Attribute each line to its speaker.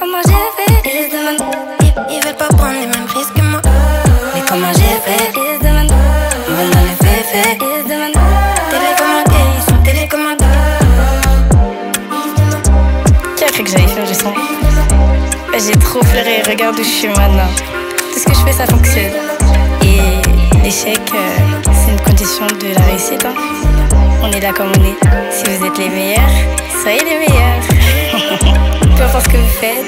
Speaker 1: comment j'ai fait? Ils se demandent, ils veulent pas prendre les mêmes risques que moi. Mais comment j'ai fait? Ils se demandent, ils veulent dans les faits. Ils se demandent, télécommandés, ils sont télécommandés.
Speaker 2: Qui a cru que j'allais faire du son? J'ai trop flairé, regarde où je suis maintenant. Tout ce que je fais, ça fonctionne. Et l'échec, c'est une condition de la réussite, hein. On est là comme on est. Si vous êtes les meilleurs, soyez les meilleurs. Peu importe ce que vous faites,